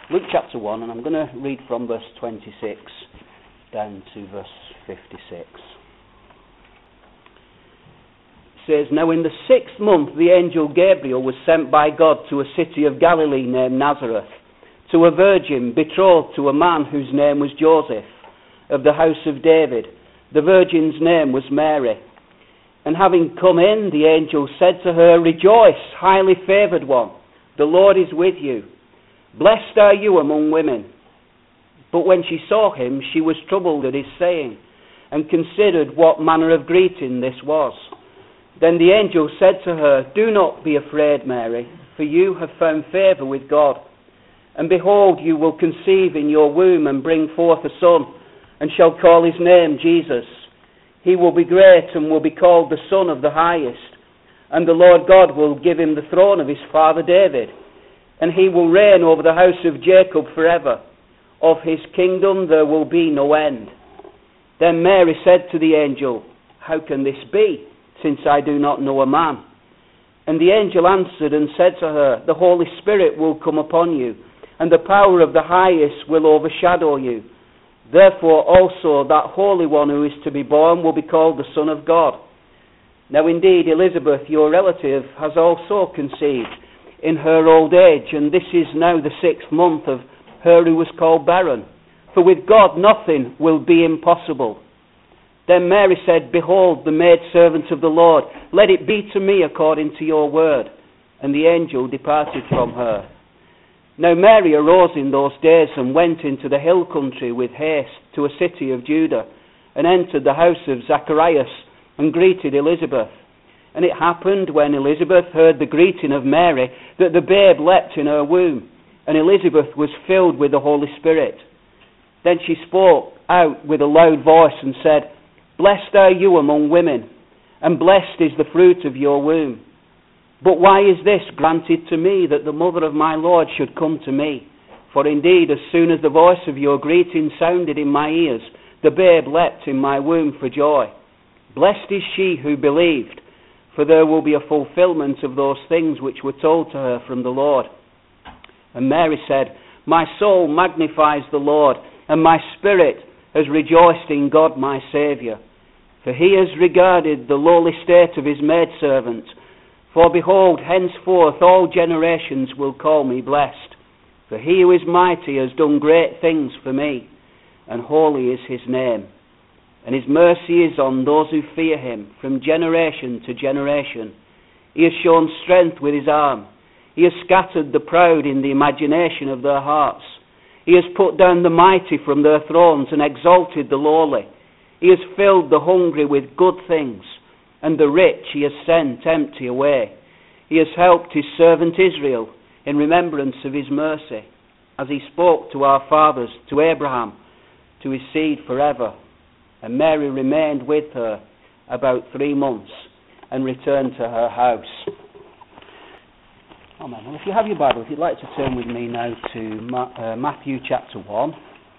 Luke chapter 1, and I'm going to read from verse 26 down to verse 56. It says, "Now in the 6th month the angel Gabriel was sent by God to a city of Galilee named Nazareth, to a virgin betrothed to a man whose name was Joseph, of the house of David. The virgin's name was Mary. And having come in, the angel said to her, 'Rejoice, highly favoured one, the Lord is with you. Blessed are you among women.' But when she saw him, she was troubled at his saying, and considered what manner of greeting this was. Then the angel said to her, 'Do not be afraid, Mary, for you have found favour with God. And behold, you will conceive in your womb and bring forth a son, and shall call his name Jesus. He will be great and will be called the Son of the Highest. And the Lord God will give him the throne of his father David. And he will reign over the house of Jacob forever. Of his kingdom there will be no end.' Then Mary said to the angel, 'How can this be, since I do not know a man?' And the angel answered and said to her, 'The Holy Spirit will come upon you, and the power of the Highest will overshadow you. Therefore also that Holy One who is to be born will be called the Son of God. Now indeed Elizabeth, your relative, has also conceived in her old age, and this is now the 6th month of her who was called barren. For with God nothing will be impossible.' Then Mary said, 'Behold, the maidservant of the Lord, let it be to me according to your word.' And the angel departed from her. Now Mary arose in those days and went into the hill country with haste to a city of Judah, and entered the house of Zacharias, and greeted Elizabeth. And it happened, when Elizabeth heard the greeting of Mary, that the babe leapt in her womb, and Elizabeth was filled with the Holy Spirit. Then she spoke out with a loud voice and said, 'Blessed are you among women, and blessed is the fruit of your womb. But why is this granted to me, that the mother of my Lord should come to me? For indeed, as soon as the voice of your greeting sounded in my ears, the babe leapt in my womb for joy. Blessed is she who believed, for there will be a fulfillment of those things which were told to her from the Lord.' And Mary said, 'My soul magnifies the Lord, and my spirit has rejoiced in God my Saviour. For he has regarded the lowly state of his maidservant. For behold, henceforth all generations will call me blessed. For he who is mighty has done great things for me, and holy is his name. And his mercy is on those who fear him from generation to generation. He has shown strength with his arm. He has scattered the proud in the imagination of their hearts. He has put down the mighty from their thrones and exalted the lowly. He has filled the hungry with good things, and the rich he has sent empty away. He has helped his servant Israel in remembrance of his mercy, as he spoke to our fathers, to Abraham, to his seed forever.' And Mary remained with her about 3 months and returned to her house." Amen. Well, if you have your Bible, if you'd like to turn with me now to Matthew chapter 1.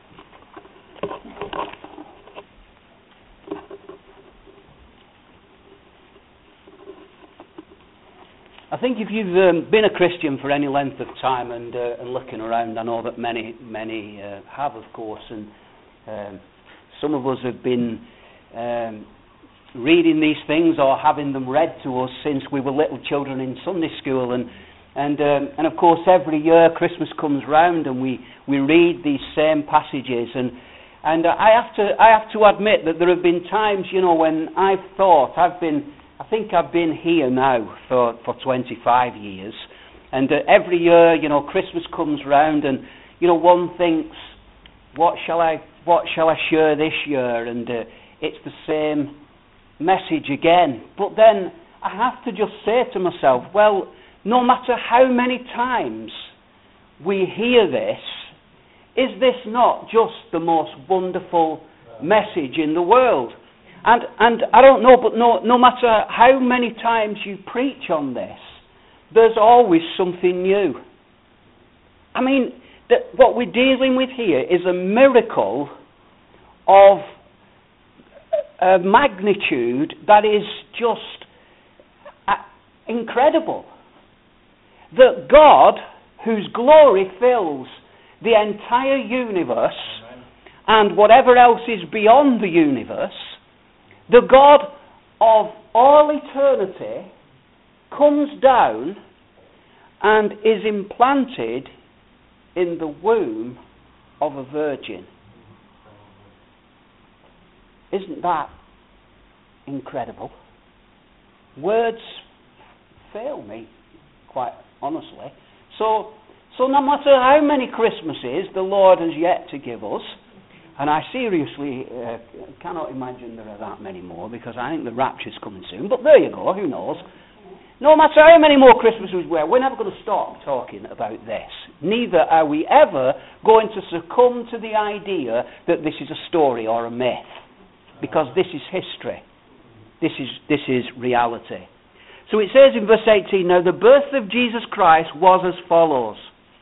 I think if you've been a Christian for any length of time and looking around, I know that many have, of course, and some of us have been reading these things or having them read to us since we were little children in Sunday school, and of course every year Christmas comes round and we read these same passages, and I have to admit that there have been times, when I've thought I think I've been here now for 25 years, and every year, Christmas comes round, and one thinks, what shall I share this year? And it's the same message again. But then I have to just say to myself, well, no matter how many times we hear this, is this not just the most wonderful message in the world? And I don't know, but no matter how many times you preach on this, there's always something new. I mean, what we're dealing with here is a miracle of a magnitude that is just incredible. That God, whose glory fills the entire universe and whatever else is beyond the universe, the God of all eternity comes down and is implanted in the womb of a virgin. Isn't that incredible? Words fail me, quite honestly. So no matter how many Christmases the Lord has yet to give us, and I seriously cannot imagine there are that many more, because I think the rapture's coming soon, but there you go, who knows. No matter how many more Christmases we're never going to stop talking about this. Neither are we ever going to succumb to the idea that this is a story or a myth, because this is history. This is reality. So it says in verse 18, now the birth of Jesus Christ was as follows.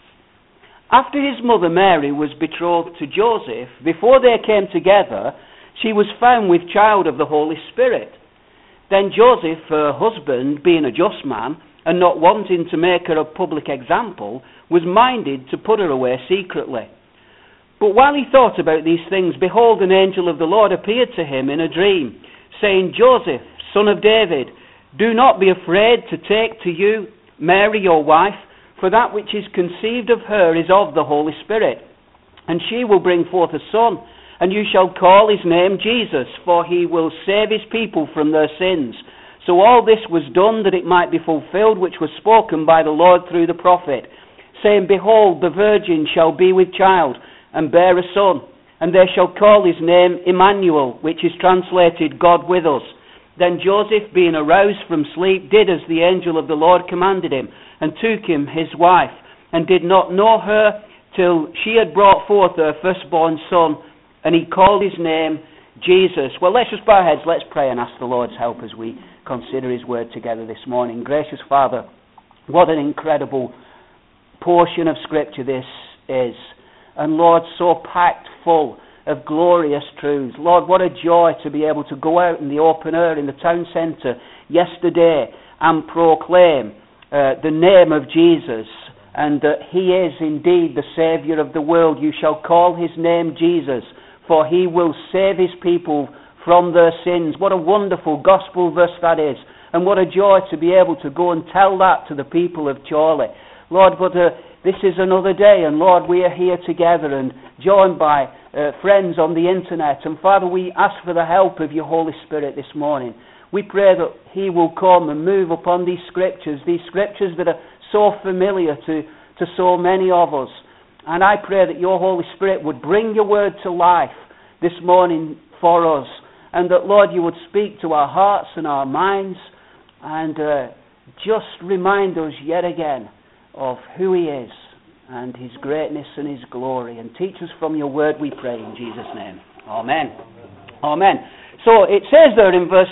After his mother Mary was betrothed to Joseph, before they came together, she was found with child of the Holy Spirit. Then Joseph, her husband, being a just man, and not wanting to make her a public example, was minded to put her away secretly. But while he thought about these things, behold, an angel of the Lord appeared to him in a dream, saying, Joseph, son of David, do not be afraid to take to you Mary your wife, for that which is conceived of her is of the Holy Spirit. And she will bring forth a son, and you shall call his name Jesus, for he will save his people from their sins. So all this was done that it might be fulfilled, which was spoken by the Lord through the prophet, saying, behold, the virgin shall be with child, and bear a son, and they shall call his name Emmanuel, which is translated God with us. Then Joseph, being aroused from sleep, did as the angel of the Lord commanded him, and took him his wife, and did not know her till she had brought forth her firstborn son, and he called his name Jesus. Well, let's just bow our heads, let's pray and ask the Lord's help as we consider his word together this morning. Gracious Father, what an incredible portion of Scripture this is. And Lord, so packed full of glorious truths. Lord, what a joy to be able to go out in the open air in the town centre yesterday and proclaim the name of Jesus, and that he is indeed the Saviour of the world. You shall call his name Jesus, for he will save his people from their sins. What a wonderful gospel verse that is, and what a joy to be able to go and tell that to the people of Chorley. Lord, but this is another day, and Lord, we are here together and joined by friends on the internet, and Father, we ask for the help of your Holy Spirit this morning. We pray that he will come and move upon these scriptures that are so familiar to so many of us. And I pray that your Holy Spirit would bring your word to life this morning for us, and that, Lord, you would speak to our hearts and our minds, and just remind us yet again of who he is and his greatness and his glory. And teach us from your word, we pray, in Jesus' name. Amen. Amen. So it says there in verse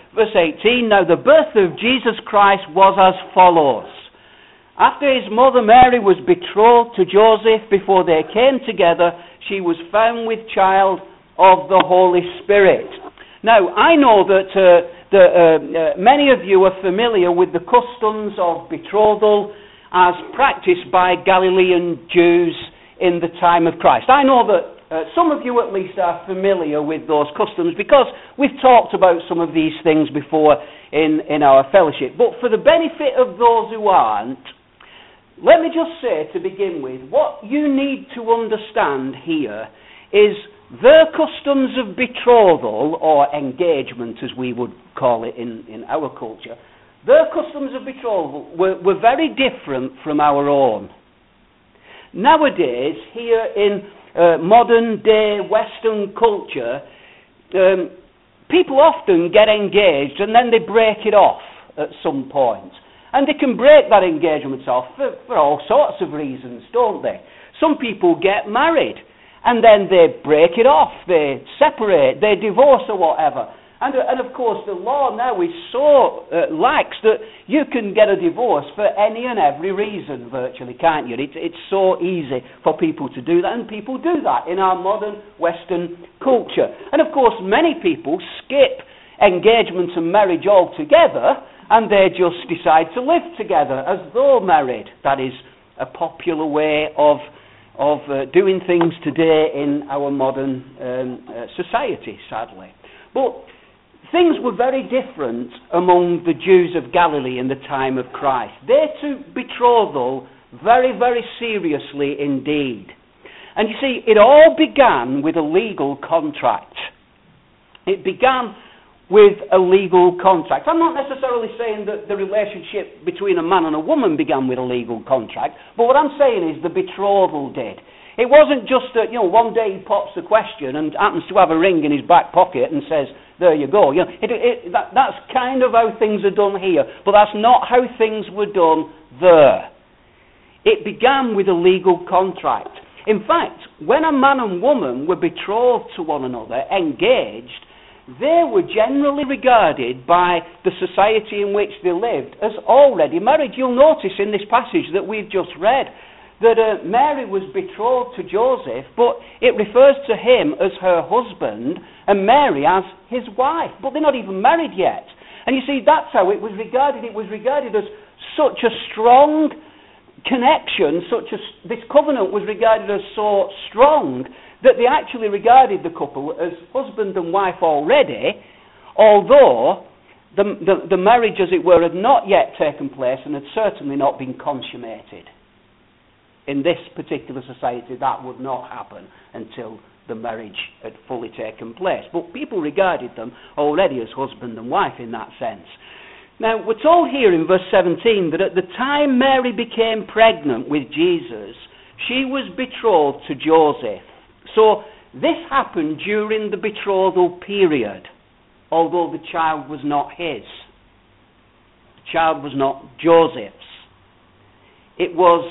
18, now the birth of Jesus Christ was as follows. After his mother Mary was betrothed to Joseph, before they came together, she was found with child of the Holy Spirit. Now, I know that many of you are familiar with the customs of betrothal as practiced by Galilean Jews in the time of Christ. I know that some of you at least are familiar with those customs, because we've talked about some of these things before in our fellowship. But for the benefit of those who aren't, let me just say to begin with, what you need to understand here is their customs of betrothal, or engagement as we would call it in our culture, their customs of betrothal were very different from our own. Nowadays, here in modern day Western culture, people often get engaged and then they break it off at some point. And they can break that engagement off for all sorts of reasons, don't they? Some people get married and then they break it off, they separate, they divorce or whatever. And of course the law now is so lax that you can get a divorce for any and every reason virtually, can't you? It's so easy for people to do that, and people do that in our modern Western culture. And of course many people skip engagement and marriage altogether, and they just decide to live together as though married. That is a popular way of doing things today in our modern society, sadly. But things were very different among the Jews of Galilee in the time of Christ. They took betrothal very, very seriously indeed. And you see, it all began with a legal contract. It began with a legal contract. I'm not necessarily saying that the relationship between a man and a woman began with a legal contract, but what I'm saying is the betrothal did. It wasn't just that, one day he pops the question and happens to have a ring in his back pocket and says, there you go. That's kind of how things are done here, but that's not how things were done there. It began with a legal contract. In fact, when a man and woman were betrothed to one another, engaged, they were generally regarded by the society in which they lived as already married. You'll notice in this passage that we've just read that Mary was betrothed to Joseph, but it refers to him as her husband and Mary as his wife. But they're not even married yet. And you see, that's how it was regarded. It was regarded as such a strong connection, this covenant was regarded as so strong that they actually regarded the couple as husband and wife already, although the marriage, as it were, had not yet taken place and had certainly not been consummated. In this particular society, that would not happen until the marriage had fully taken place. But people regarded them already as husband and wife in that sense. Now, we're told here in verse 17 that at the time Mary became pregnant with Jesus, she was betrothed to Joseph. So this happened during the betrothal period, although the child was not his. The child was not Joseph's. It was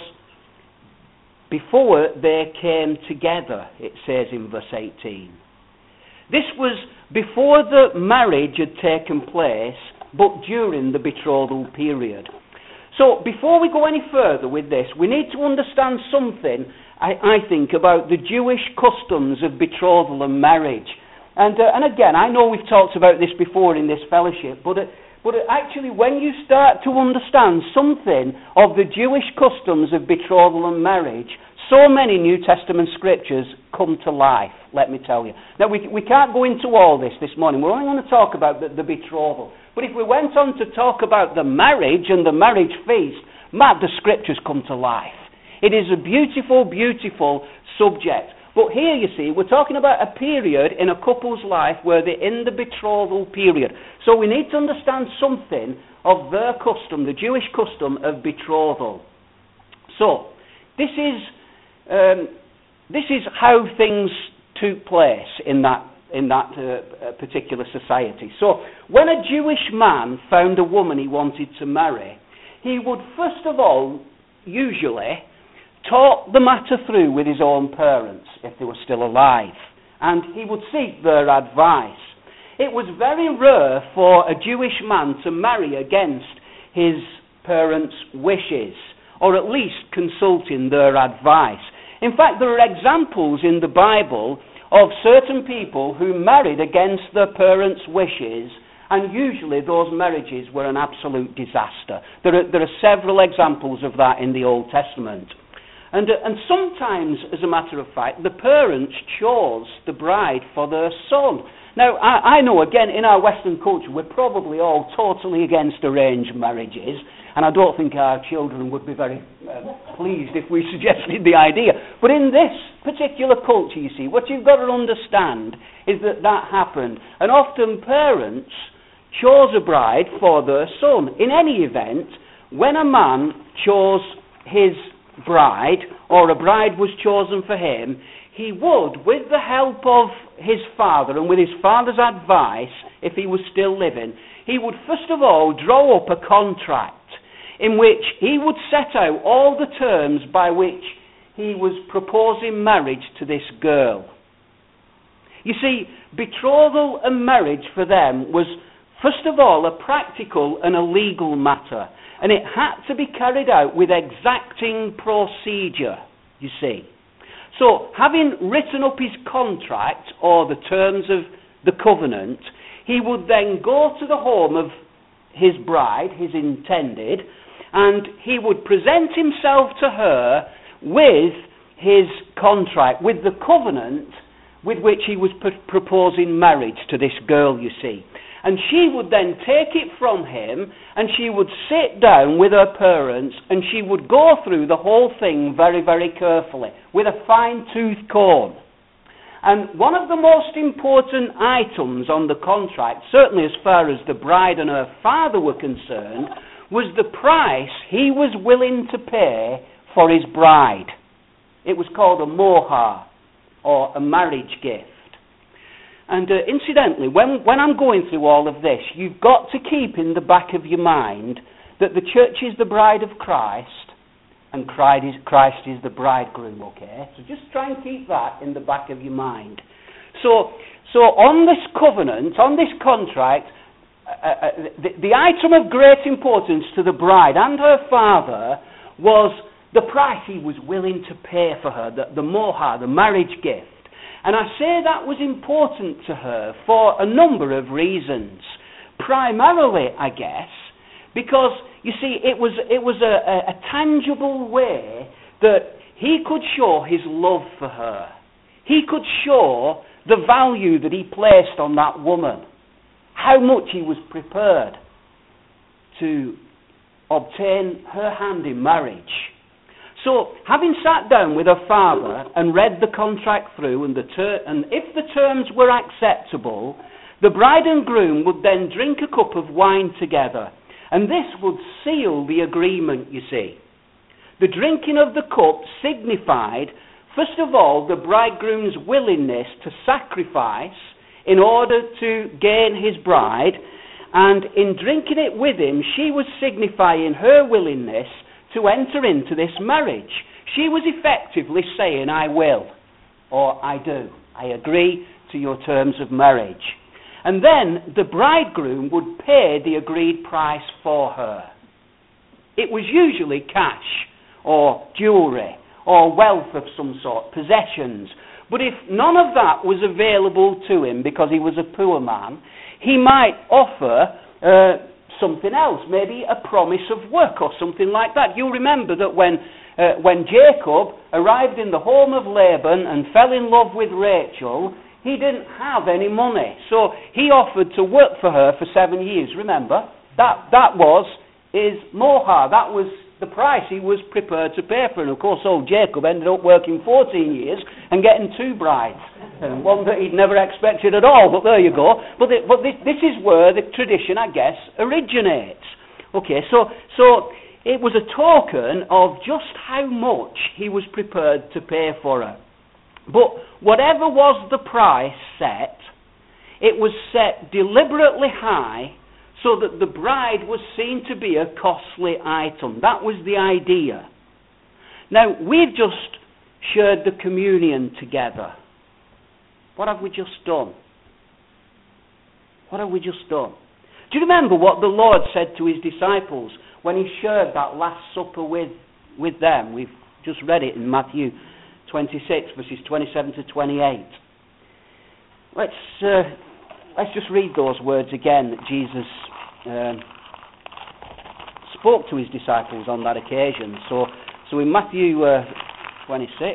before they came together, it says in verse 18. This was before the marriage had taken place, but during the betrothal period. So before we go any further with this, we need to understand something, I think, about the Jewish customs of betrothal and marriage. And again, I know we've talked about this before in this fellowship, but actually when you start to understand something of the Jewish customs of betrothal and marriage, so many New Testament scriptures come to life, let me tell you. Now, we can't go into all this morning. We're only going to talk about the betrothal. But if we went on to talk about the marriage and the marriage feast, the scriptures come to life. It is a beautiful, beautiful subject. But here, you see, we're talking about a period in a couple's life where they're in the betrothal period. So we need to understand something of their custom, the Jewish custom of betrothal. So, this is how things took place in that particular society. So, when a Jewish man found a woman he wanted to marry, he would first of all, usually, talk the matter through with his own parents, if they were still alive, and he would seek their advice. It was very rare for a Jewish man to marry against his parents' wishes, or at least consulting their advice. In fact, there are examples in the Bible of certain people who married against their parents' wishes, and usually those marriages were an absolute disaster. There are several examples of that in the Old Testament. And sometimes, as a matter of fact, the parents chose the bride for their son. Now, I know, again, in our Western culture, we're probably all totally against arranged marriages, and I don't think our children would be very pleased if we suggested the idea. But in this particular culture, you see, what you've got to understand is that happened. And often parents chose a bride for their son. In any event, when a man chose his bride, or a bride was chosen for him, he would, with the help of his father and with his father's advice, if he was still living, he would first of all draw up a contract in which he would set out all the terms by which he was proposing marriage to this girl. You see, betrothal and marriage for them was, first of all, a practical and a legal matter. And it had to be carried out with exacting procedure, you see. So, having written up his contract, or the terms of the covenant, he would then go to the home of his bride, his intended, and he would present himself to her with his contract, with the covenant with which he was proposing marriage to this girl, you see. And she would then take it from him, and she would sit down with her parents, and she would go through the whole thing very, very carefully, with a fine-tooth comb. And one of the most important items on the contract, certainly as far as the bride and her father were concerned, was the price he was willing to pay for his bride. It was called a mohar, or a marriage gift. And incidentally, when I'm going through all of this, you've got to keep in the back of your mind that the church is the bride of Christ, and Christ is the bridegroom, okay? So just try and keep that in the back of your mind. So on this covenant, on this contract, the item of great importance to the bride and her father was the price he was willing to pay for her, the mohar, the marriage gift. And I say that was important to her for a number of reasons. Primarily, I guess, because, you see, it was a tangible way that he could show his love for her. He could show the value that he placed on that woman, how much he was prepared to obtain her hand in marriage. So, having sat down with her father and read the contract through, and if the terms were acceptable, the bride and groom would then drink a cup of wine together. And this would seal the agreement, you see. The drinking of the cup signified, first of all, the bridegroom's willingness to sacrifice in order to gain his bride, and in drinking it with him, she was signifying her willingness to enter into this marriage. She was effectively saying, I will, or I do. I agree to your terms of marriage. And then the bridegroom would pay the agreed price for her. It was usually cash, or jewellery, or wealth of some sort, possessions. But if none of that was available to him because he was a poor man, he might offer something else, maybe a promise of work or something like that. You'll remember that when Jacob arrived in the home of Laban and fell in love with Rachel, he didn't have any money. So he offered to work for her for 7 years, remember? That was his mohar. That was the price he was prepared to pay for. And of course, old Jacob ended up working 14 years and getting 2 brides. One that he'd never expected at all, but there you go. But this is where the tradition, I guess, originates. Okay, so it was a token of just how much he was prepared to pay for her. But whatever was the price set, it was set deliberately high so that the bride was seen to be a costly item. That was the idea. Now, we've just shared the communion together. What have we just done? What have we just done? Do you remember what the Lord said to his disciples when he shared that Last Supper with them? We've just read it in Matthew 26, verses 27 to 28. Let's just read those words again that Jesus spoke to his disciples on that occasion. So in Matthew 26,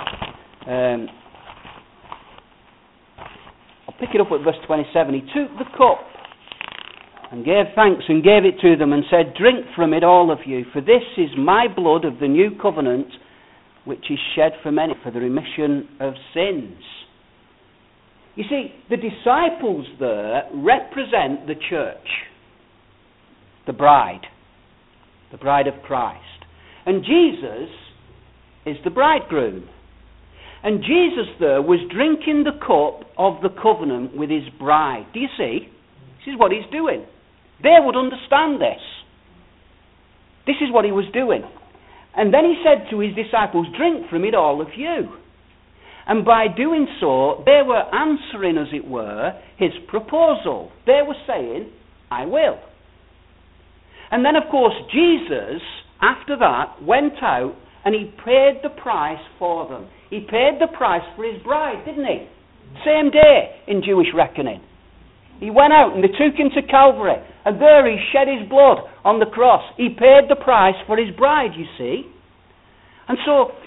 I'll pick it up at verse 27. He took the cup and gave thanks and gave it to them and said, "Drink from it, all of you, for this is my blood of the new covenant, which is shed for many for the remission of sins." You see, the disciples there represent the church, the bride of Christ. And Jesus is the bridegroom. And Jesus there was drinking the cup of the covenant with his bride. Do you see? This is what he's doing. They would understand this. This is what he was doing. And then he said to his disciples, "Drink from it, all of you." And by doing so, they were answering, as it were, his proposal. They were saying, "I will." And then, of course, Jesus, after that, went out and he paid the price for them. He paid the price for his bride, didn't he? Same day in Jewish reckoning. He went out and they took him to Calvary. And there he shed his blood on the cross. He paid the price for his bride, you see. And so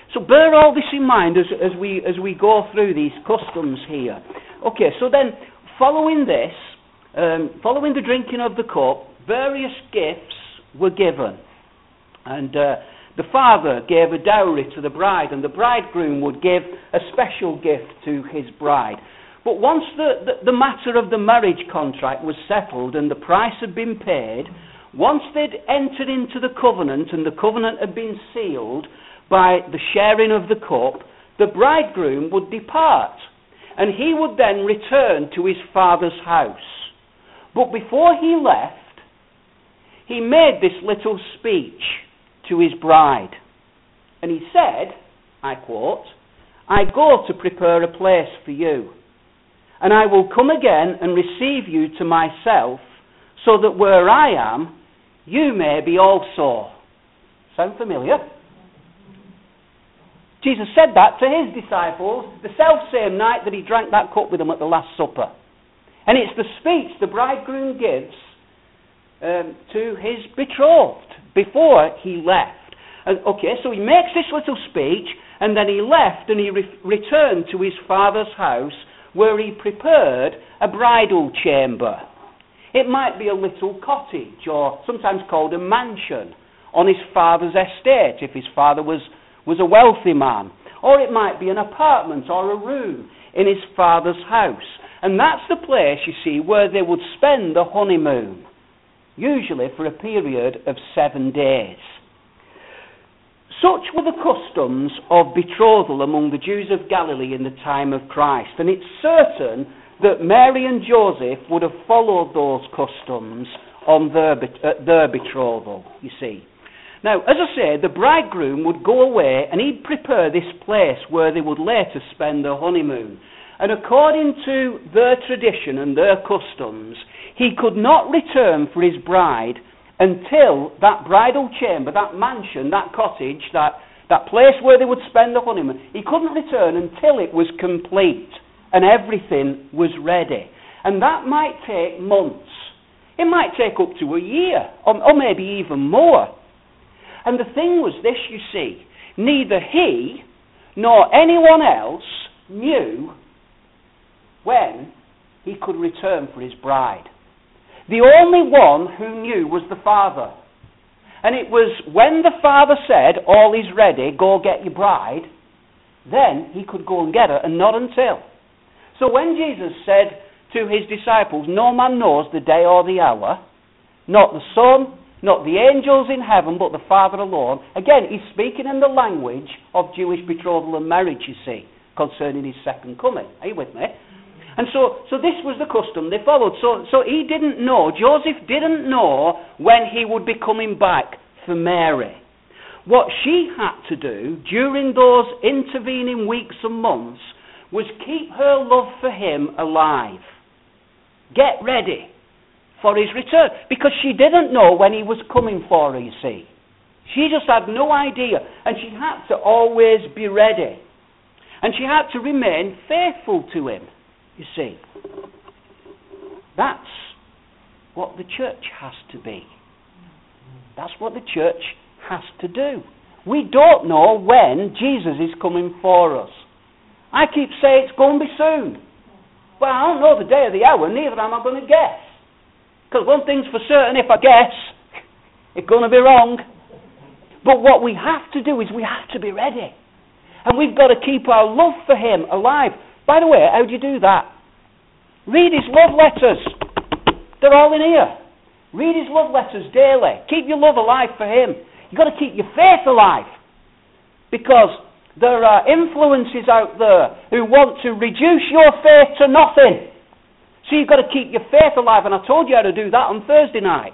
So bear all this in mind as we go through these customs here. Okay, so then following this, following the drinking of the cup, various gifts were given. And the father gave a dowry to the bride, and the bridegroom would give a special gift to his bride. But once the matter of the marriage contract was settled and the price had been paid, once they'd entered into the covenant and the covenant had been sealed by the sharing of the cup, the bridegroom would depart, and he would then return to his father's house. But before he left, he made this little speech to his bride. And he said, I quote, "I go to prepare a place for you, and I will come again and receive you to myself, so that where I am, you may be also." Sound familiar? Jesus said that to his disciples the self-same night that he drank that cup with them at the Last Supper. And it's the speech the bridegroom gives to his betrothed before he left. So he makes this little speech, and then he left and he returned to his father's house, where he prepared a bridal chamber. It might be a little cottage, or sometimes called a mansion, on his father's estate, if his father was a wealthy man. Or it might be an apartment or a room in his father's house. And that's the place, you see, where they would spend the honeymoon, usually for a period of 7 days. Such were the customs of betrothal among the Jews of Galilee in the time of Christ. And it's certain that Mary and Joseph would have followed those customs on their betrothal, you see. Now, as I say, the bridegroom would go away and he'd prepare this place where they would later spend their honeymoon. And according to their tradition and their customs, he could not return for his bride until that bridal chamber, that mansion, that cottage, that place where they would spend the honeymoon, he couldn't return until it was complete and everything was ready. And that might take months. It might take up to a year, or maybe even more. And the thing was this, you see, neither he nor anyone else knew when he could return for his bride. The only one who knew was the father. And it was when the father said, "All is ready, go get your bride," then he could go and get her, and not until. So when Jesus said to his disciples, "No man knows the day or the hour, not the Son, not the angels in heaven, but the Father alone," again, he's speaking in the language of Jewish betrothal and marriage, you see, concerning his second coming. Are you with me? And so this was the custom they followed. So he didn't know, Joseph didn't know when he would be coming back for Mary. What she had to do during those intervening weeks and months was keep her love for him alive. Get ready for his return. Because she didn't know when he was coming for her, you see. She just had no idea. And she had to always be ready. And she had to remain faithful to him. You see, that's what the church has to be. That's what the church has to do. We don't know when Jesus is coming for us. I keep saying it's going to be soon. Well, I don't know the day or the hour, neither am I going to guess. Because one thing's for certain, if I guess, it's going to be wrong. But what we have to do is we have to be ready. And we've got to keep our love for him alive. By the way, how do you do that? Read his love letters. They're all in here. Read his love letters daily. Keep your love alive for him. You've got to keep your faith alive. Because there are influences out there who want to reduce your faith to nothing. So you've got to keep your faith alive. And I told you how to do that on Thursday night.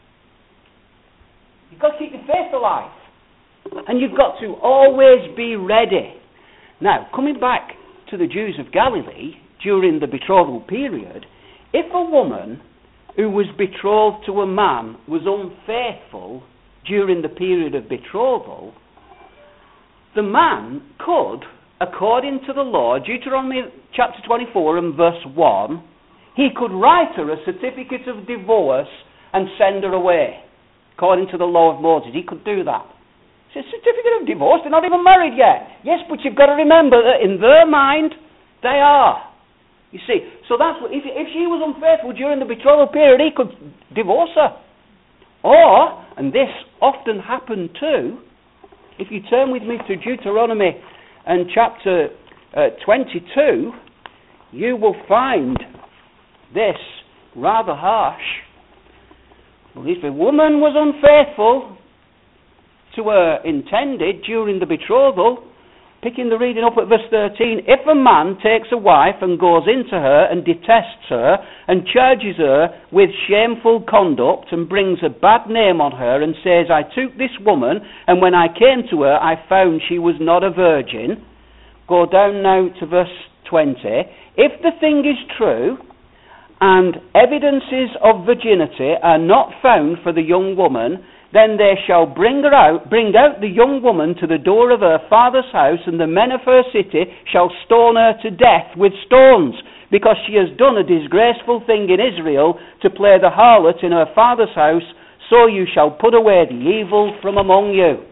You've got to keep your faith alive. And you've got to always be ready. Now, coming back to the Jews of Galilee during the betrothal period, if a woman who was betrothed to a man was unfaithful during the period of betrothal, the man could, according to the law, Deuteronomy chapter 24 and verse 1, he could write her a certificate of divorce and send her away. According to the law of Moses, he could do that. It's a certificate of divorce. They're not even married yet. Yes, but you've got to remember that in their mind, they are. You see, so that's what, if she was unfaithful during the betrothal period, he could divorce her. Or, and this often happened too, if you turn with me to Deuteronomy and chapter 22, you will find this rather harsh. Well, if a woman was unfaithful to her intended during the betrothal, picking the reading up at verse 13, if a man takes a wife and goes into her and detests her and charges her with shameful conduct and brings a bad name on her and says, I took this woman and when I came to her I found she was not a virgin. Go down now to verse 20. If the thing is true and evidences of virginity are not found for the young woman, then they shall bring out the young woman to the door of her father's house, and the men of her city shall stone her to death with stones, because she has done a disgraceful thing in Israel to play the harlot in her father's house, so you shall put away the evil from among you.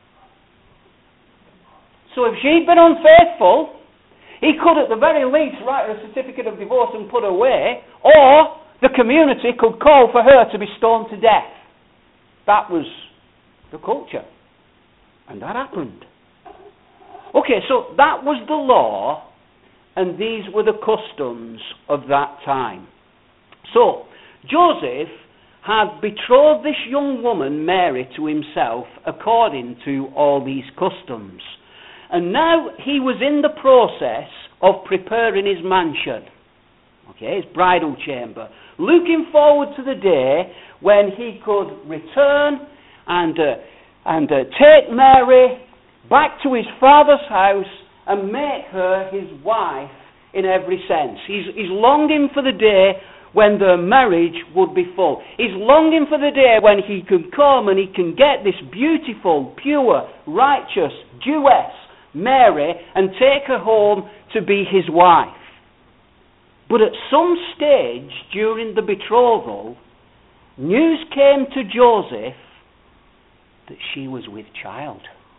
So if she'd been unfaithful, he could at the very least write her a certificate of divorce and put her away, or the community could call for her to be stoned to death. That was the culture. And that happened. Okay, so that was the law, and these were the customs of that time. So, Joseph had betrothed this young woman, Mary, to himself according to all these customs. And now he was in the process of preparing his mansion. Okay, his bridal chamber. Looking forward to the day when he could return and take Mary back to his father's house and make her his wife in every sense. He's longing for the day when their marriage would be full. He's longing for the day when he can come and he can get this beautiful, pure, righteous Jewess, Mary, and take her home to be his wife. But at some stage during the betrothal, news came to Joseph that she was with child.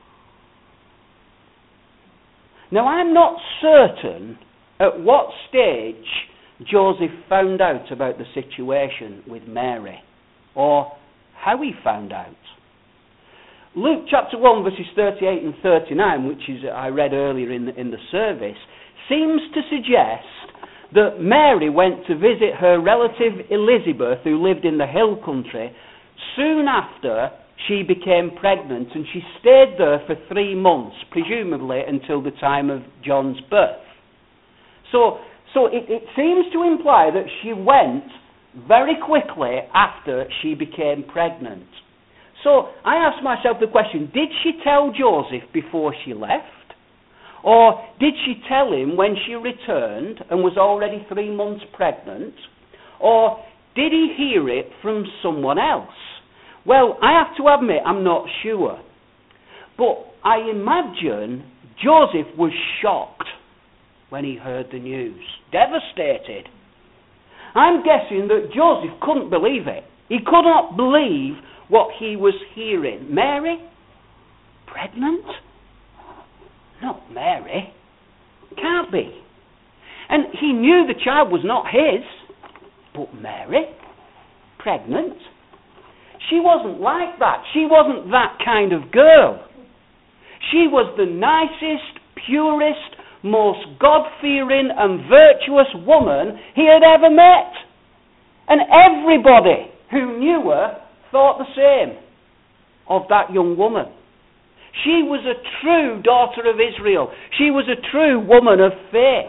Now, I'm not certain at what stage Joseph found out about the situation with Mary, or how he found out. Luke chapter 1 verses 38 and 39, which is I read earlier in the service, seems to suggest that Mary went to visit her relative Elizabeth, who lived in the hill country, soon after she became pregnant, and she stayed there for 3 months, presumably until the time of John's birth. So it seems to imply that she went very quickly after she became pregnant. So I asked myself the question, did she tell Joseph before she left? Or did she tell him when she returned and was already 3 months pregnant? Or did he hear it from someone else? Well, I have to admit, I'm not sure. But I imagine Joseph was shocked when he heard the news. Devastated. I'm guessing that Joseph couldn't believe it. He could not believe what he was hearing. Mary? Pregnant? Not Mary. Can't be. And he knew the child was not his. But Mary? Pregnant? She wasn't like that. She wasn't that kind of girl. She was the nicest, purest, most God-fearing and virtuous woman he had ever met. And everybody who knew her thought the same of that young woman. She was a true daughter of Israel. She was a true woman of faith.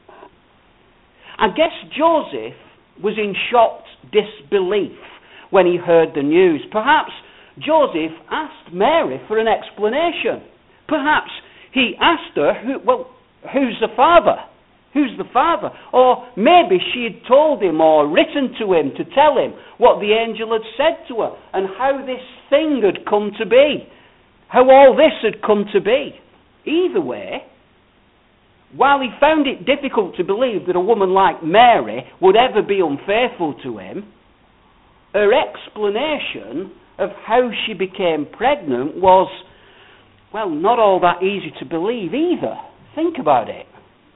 I guess Joseph was in shocked disbelief when he heard the news. Perhaps Joseph asked Mary for an explanation. Perhaps he asked her, who's the father? Who's the father? Or maybe she had told him or written to him to tell him what the angel had said to her and how this thing had come to be. How all this had come to be. Either way, while he found it difficult to believe that a woman like Mary would ever be unfaithful to him, her explanation of how she became pregnant was well, not all that easy to believe either. Think about it.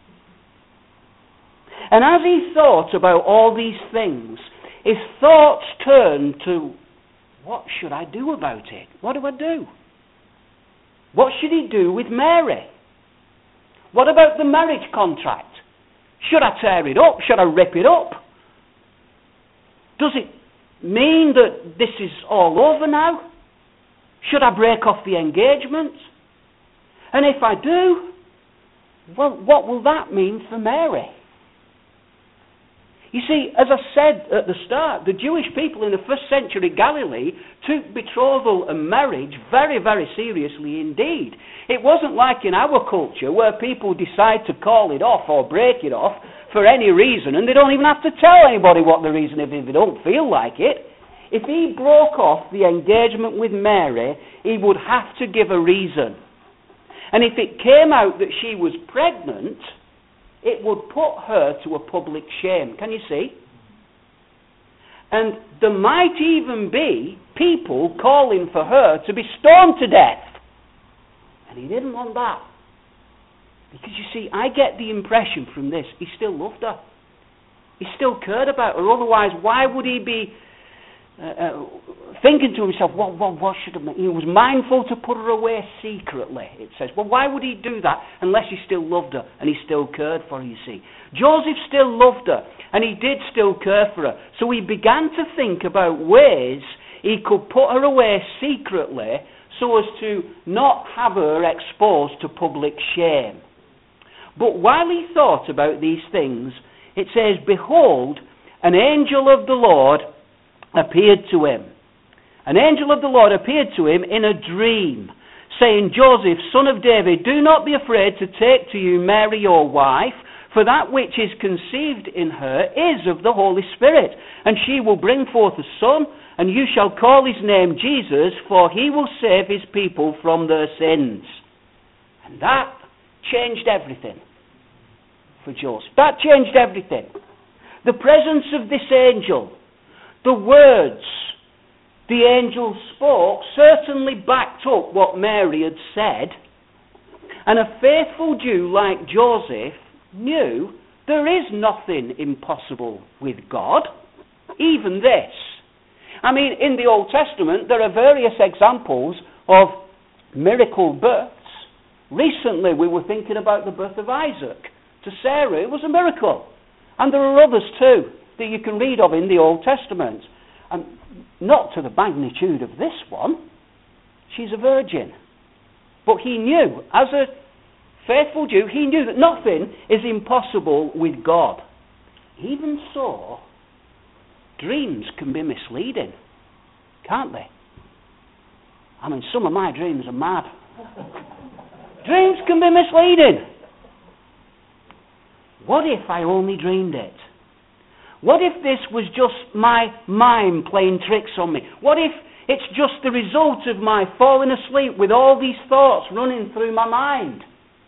And as he thought about all these things, his thoughts turned to, what should I do about it? What do I do? What should he do with Mary? What about the marriage contract? Should I tear it up? Should I rip it up? Does it mean that this is all over now? Should I break off the engagement? And if I do, well, what will that mean for Mary? You see, as I said at the start, the Jewish people in the first century Galilee took betrothal and marriage very, very seriously indeed. It wasn't like in our culture where people decide to call it off or break it off for any reason, and they don't even have to tell anybody what the reason is if they don't feel like it. If he broke off the engagement with Mary, he would have to give a reason. And if it came out that she was pregnant, it would put her to a public shame. Can you see? And there might even be people calling for her to be stoned to death. And he didn't want that. Because you see, I get the impression from this, he still loved her. He still cared about her. Otherwise, why would he be thinking to himself, what should I make? He was mindful to put her away secretly, it says. Well, why would he do that unless he still loved her and he still cared for her, you see? Joseph still loved her and he did still care for her. So he began to think about ways he could put her away secretly so as to not have her exposed to public shame. But while he thought about these things, it says, behold, an angel of the Lord appeared to him. An angel of the Lord appeared to him in a dream, saying, Joseph, son of David, do not be afraid to take to you Mary your wife, for that which is conceived in her is of the Holy Spirit, and she will bring forth a son, and you shall call his name Jesus, for he will save his people from their sins. And that changed everything for Joseph. That changed everything. The presence of this angel, the words the angel spoke certainly backed up what Mary had said. And a faithful Jew like Joseph knew there is nothing impossible with God, even this. I mean, in the Old Testament, there are various examples of miracle births. Recently, we were thinking about the birth of Isaac to Sarah. It was a miracle. And there are others too that you can read of in the Old Testament. And not to the magnitude of this one. She's a virgin. But he knew, as a faithful Jew, he knew that nothing is impossible with God. Even so, dreams can be misleading, can't they? I mean, some of my dreams are mad. Dreams can be misleading. What if I only dreamed it? What if this was just my mind playing tricks on me? What if it's just the result of my falling asleep with all these thoughts running through my mind?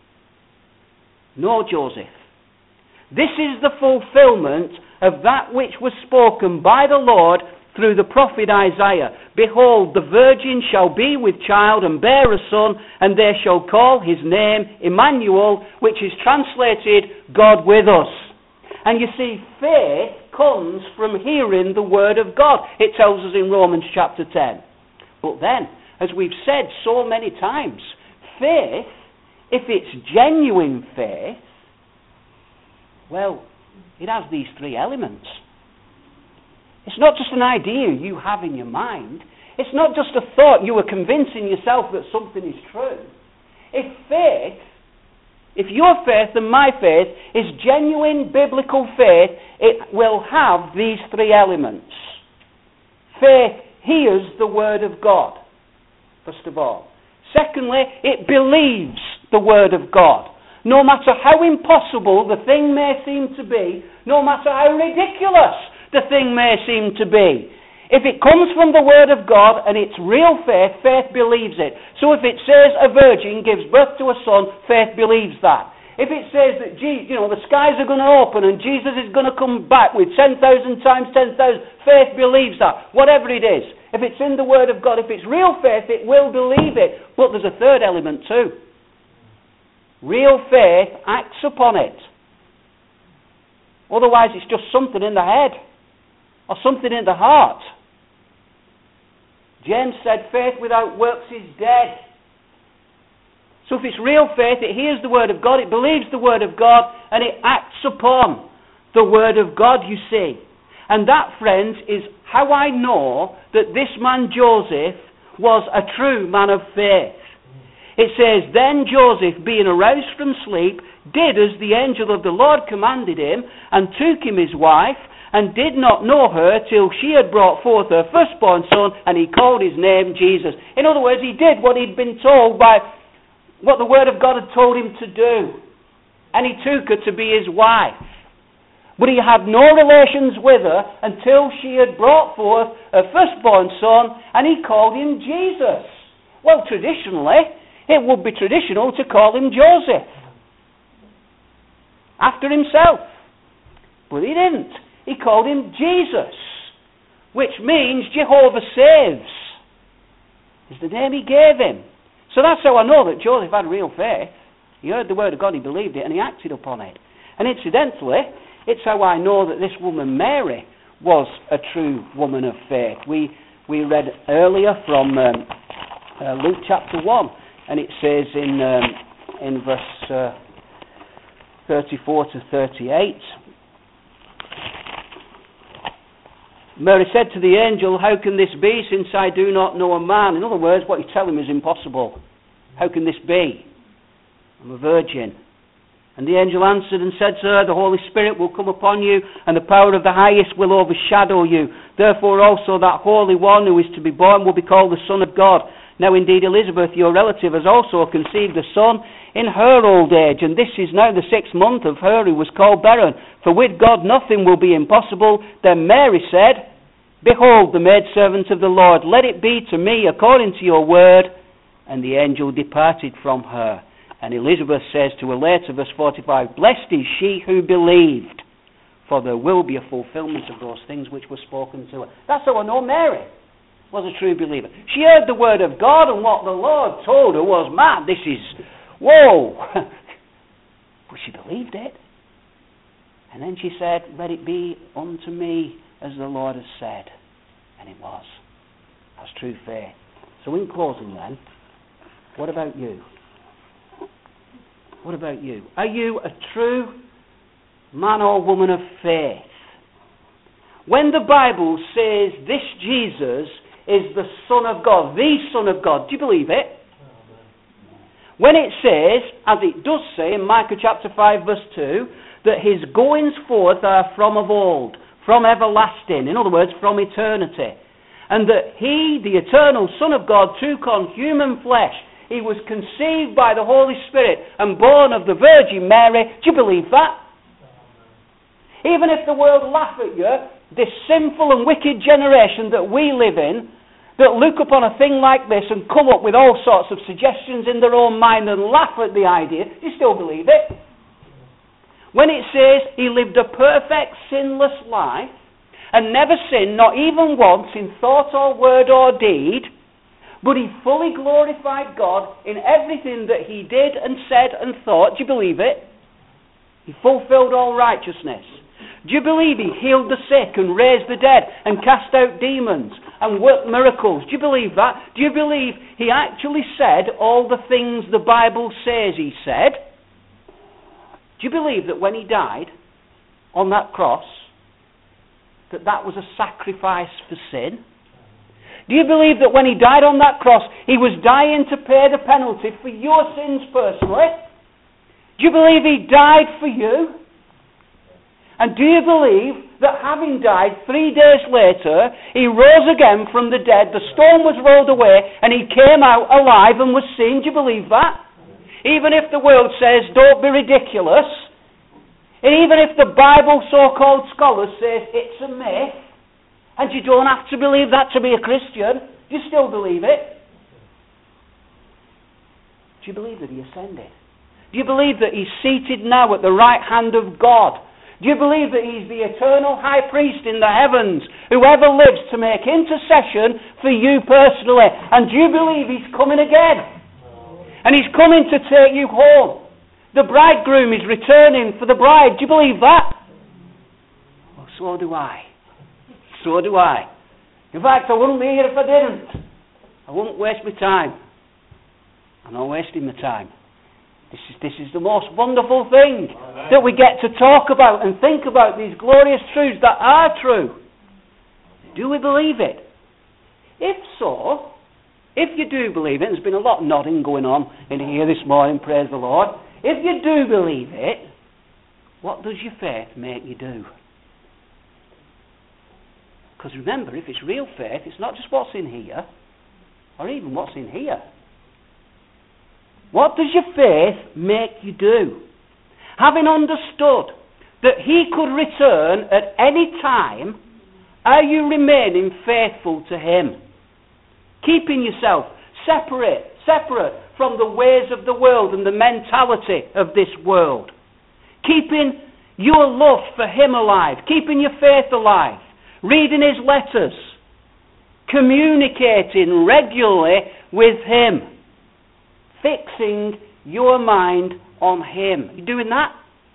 No, Joseph. This is the fulfillment of that which was spoken by the Lord through the prophet Isaiah. Behold, the virgin shall be with child and bear a son, and they shall call his name Emmanuel, which is translated God with us. And you see, faith comes from hearing the word of God. It tells us in Romans chapter 10. But then, as we've said so many times, faith, if it's genuine faith, well, it has these three elements. It's not just an idea you have in your mind. It's not just a thought you are convincing yourself that something is true. If your faith and my faith is genuine biblical faith, it will have these three elements. Faith hears the word of God, first of all. Secondly, it believes the word of God. No matter how impossible the thing may seem to be, no matter how ridiculous the thing may seem to be, if it comes from the word of God and it's real faith, faith believes it. So if it says a virgin gives birth to a son, faith believes that. If it says that the skies are going to open and Jesus is going to come back with 10,000 times 10,000, faith believes that. Whatever it is, If it's in the Word of God, if it's real faith, it will believe it. But there's a third element too. Real faith acts upon it. Otherwise it's just something in the head or something in the heart. James said faith without works is dead. So if it's real faith, it hears the Word of God, it believes the Word of God, and it acts upon the Word of God, you see. And that, friends, is how I know that this man Joseph was a true man of faith. It says, then Joseph, being aroused from sleep, did as the angel of the Lord commanded him, and took him his wife, and did not know her till she had brought forth her firstborn son, and he called his name Jesus. In other words, he did what he'd been told by what the Word of God had told him to do. And he took her to be his wife. But he had no relations with her until she had brought forth her firstborn son, and he called him Jesus. Well, traditionally, it would be traditional to call him Joseph, after himself. But he didn't. He called him Jesus, which means Jehovah saves. Is the name he gave him. So that's how I know that Joseph had real faith. He heard the Word of God, he believed it, and he acted upon it. And incidentally, it's how I know that this woman Mary was a true woman of faith. We read earlier from Luke chapter 1, and it says in verse 34 to 38, Mary said to the angel, how can this be, since I do not know a man? In other words, what he's telling me is impossible. How can this be? I'm a virgin. And the angel answered and said to her, the Holy Spirit will come upon you, and the power of the highest will overshadow you. Therefore also that Holy One who is to be born will be called the Son of God. Now indeed Elizabeth, your relative, has also conceived a son in her old age, and this is now the 6th month of her who was called barren. For with God nothing will be impossible. Then Mary said, behold, the maidservant of the Lord, let it be to me according to your word. And the angel departed from her. And Elizabeth says to her later, verse 45, blessed is she who believed, for there will be a fulfillment of those things which were spoken to her. That's how I know Mary was a true believer. She heard the Word of God, and what the Lord told her was, man, this is, whoa. But she believed it. And then she said, let it be unto me as the Lord has said. And it was. That's true faith. So in closing then, what about you? What about you? Are you a true man or woman of faith? When the Bible says this Jesus is the Son of God, the Son of God, do you believe it? When it says, as it does say in Micah chapter 5 verse 2, that his goings forth are from of old, from everlasting, in other words, from eternity, and that he, the eternal Son of God, took on human flesh. He was conceived by the Holy Spirit and born of the Virgin Mary. Do you believe that? Even if the world laugh at you, this sinful and wicked generation that we live in, that look upon a thing like this and come up with all sorts of suggestions in their own mind and laugh at the idea, you still believe it? When it says he lived a perfect, sinless life and never sinned, not even once in thought or word or deed, but he fully glorified God in everything that he did and said and thought. Do you believe it? He fulfilled all righteousness. Do you believe he healed the sick and raised the dead and cast out demons and worked miracles? Do you believe that? Do you believe he actually said all the things the Bible says he said? Do you believe that when he died on that cross, that was a sacrifice for sin? Do you believe that when he died on that cross, he was dying to pay the penalty for your sins personally? Do you believe he died for you? And do you believe that having died 3 days later, he rose again from the dead, the stone was rolled away, and he came out alive and was seen? Do you believe that? Even if the world says, don't be ridiculous, and even if the Bible so-called scholars says it's a myth, and you don't have to believe that to be a Christian, do you still believe it? Do you believe that he ascended? Do you believe that he's seated now at the right hand of God? Do you believe that he's the eternal high priest in the heavens who ever lives to make intercession for you personally? And do you believe he's coming again? And he's coming to take you home. The bridegroom is returning for the bride. Do you believe that? Well, so do I. So do I. In fact, I wouldn't be here if I didn't. I wouldn't waste my time. I'm not wasting my time. This is the most wonderful thing that we get to talk about and think about, these glorious truths that are true. Do we believe it? If so, if you do believe it, and there's been a lot of nodding going on in here this morning, praise the Lord. If you do believe it, what does your faith make you do? Because remember, if it's real faith, it's not just what's in here, or even what's in here. What does your faith make you do? Having understood that he could return at any time, are you remaining faithful to him? Keeping yourself separate from the ways of the world and the mentality of this world. Keeping your love for him alive. Keeping your faith alive. Reading his letters. Communicating regularly with him. Fixing your mind on him. You doing that?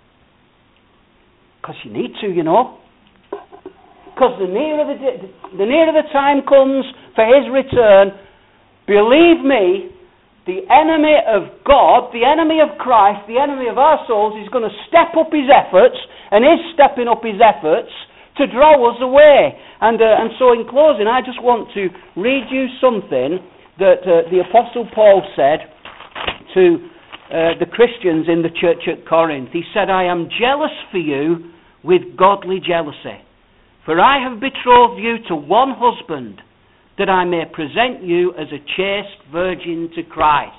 Because you need to, you know. Because the nearer the time comes for his return, believe me, the enemy of God, the enemy of Christ, the enemy of our souls is going to step up his efforts, and is stepping up his efforts to draw us away. And so in closing, I just want to read you something that the Apostle Paul said to the Christians in the church at Corinth. He said, I am jealous for you with godly jealousy, for I have betrothed you to one husband, that I may present you as a chaste virgin to Christ.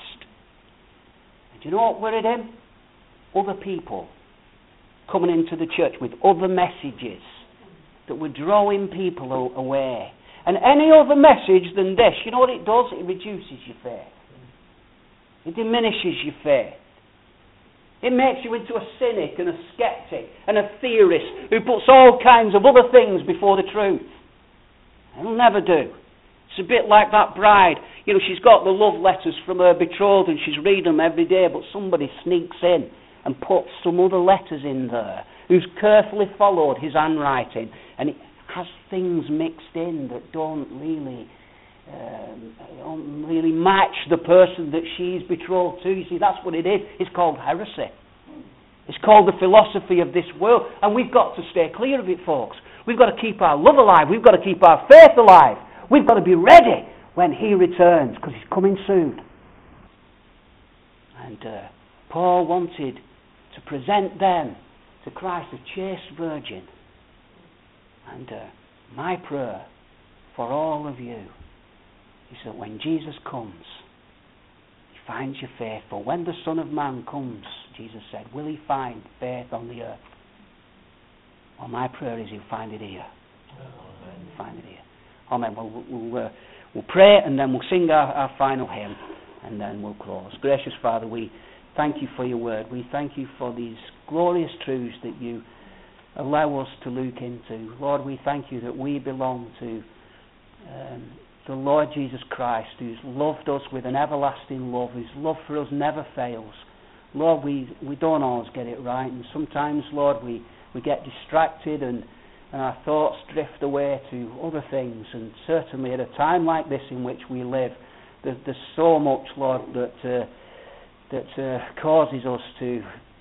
And do you know what worried him? Other people coming into the church with other messages that were drawing people away. And any other message than this, you know what it does? It reduces your faith. It diminishes your faith. It makes you into a cynic and a skeptic and a theorist who puts all kinds of other things before the truth. It'll never do. It's a bit like that bride. You know, she's got the love letters from her betrothed and she's reading them every day, but somebody sneaks in and puts some other letters in there who's carefully followed his handwriting, and it has things mixed in that don't really match the person that she's betrothed to. You see, that's what it is. It's called heresy. It's called the philosophy of this world, and we've got to stay clear of it, folks. We've got to keep our love alive. We've got to keep our faith alive. We've got to be ready when he returns, because he's coming soon. And Paul wanted to present them to Christ, a chaste virgin. And my prayer for all of you is that when Jesus comes, he finds you faithful. When the Son of Man comes, Jesus said, will he find faith on the earth? Well, my prayer is he'll find it here. He'll find it here. Amen. We'll pray, and then we'll sing our final hymn, and then we'll close. Gracious Father, we thank you for your word. We thank you for these glorious truths that you allow us to look into. Lord, we thank you that we belong to the Lord Jesus Christ, who's loved us with an everlasting love, whose love for us never fails. Lord, we don't always get it right, and sometimes, Lord, we get distracted and our thoughts drift away to other things, and certainly at a time like this in which we live, there's so much, Lord, that causes us to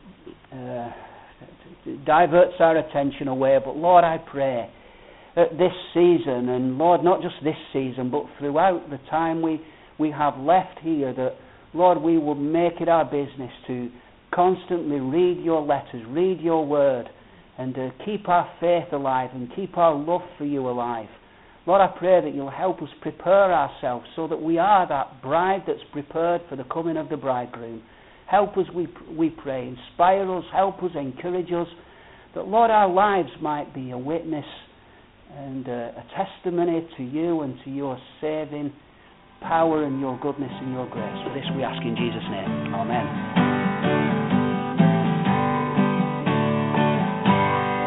diverts our attention away. But Lord, I pray at this season, and Lord, not just this season, but throughout the time we have left here, that Lord, we will make it our business to constantly read your letters, read your word, and keep our faith alive and keep our love for you alive. Lord, I pray that you'll help us prepare ourselves so that we are that bride that's prepared for the coming of the bridegroom. Help us, we pray. Inspire us, help us, encourage us, that, Lord, our lives might be a witness and a testimony to you and to your saving power and your goodness and your grace. For this we ask in Jesus' name. Amen.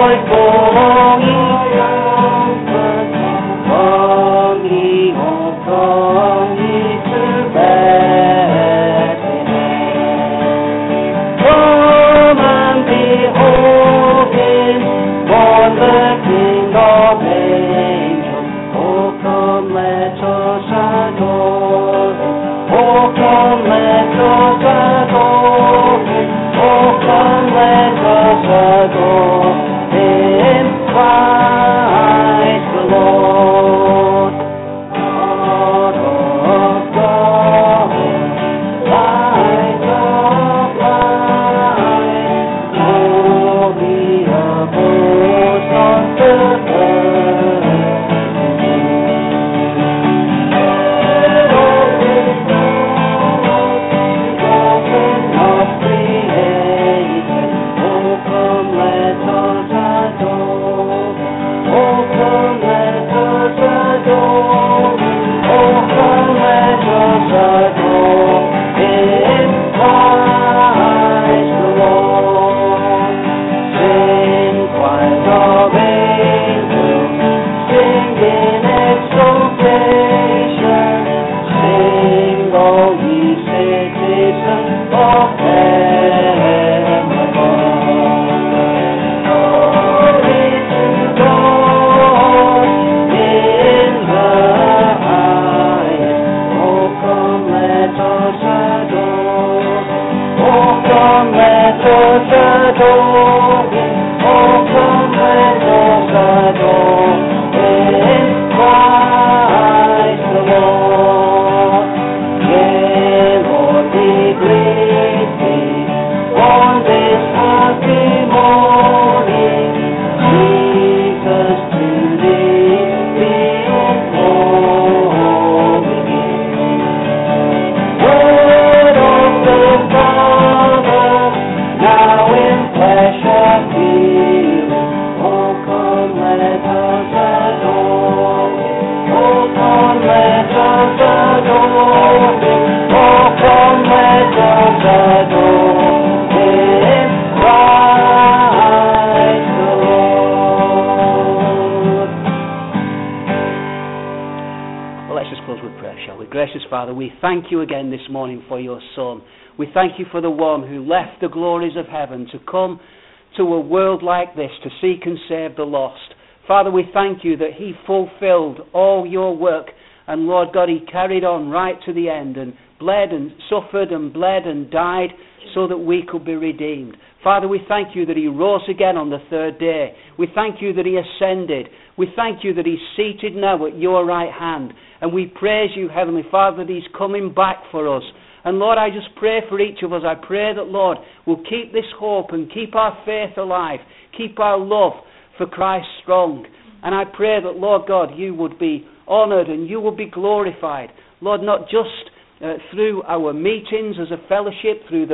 Father, we thank you again this morning for your Son. We thank you for the one who left the glories of heaven to come to a world like this to seek and save the lost. Father, we thank you that he fulfilled all your work, and Lord God, he carried on right to the end and bled and suffered and bled and died so that we could be redeemed. Father, we thank you that he rose again on the third day. We thank you that he ascended. We thank you that he's seated now at your right hand. And we praise you, Heavenly Father, that he's coming back for us. And Lord, I just pray for each of us. I pray that, Lord, we'll keep this hope and keep our faith alive. Keep our love for Christ strong. And I pray that, Lord God, you would be honoured and you would be glorified. Lord, not just through our meetings as a fellowship, through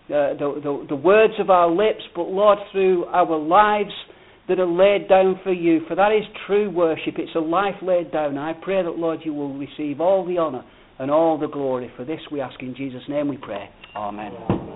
the words of our lips, but Lord, through our lives that are laid down for you. For that is true worship. It's a life laid down. I pray that, Lord, you will receive all the honour and all the glory. For this we ask in Jesus' name we pray. Amen.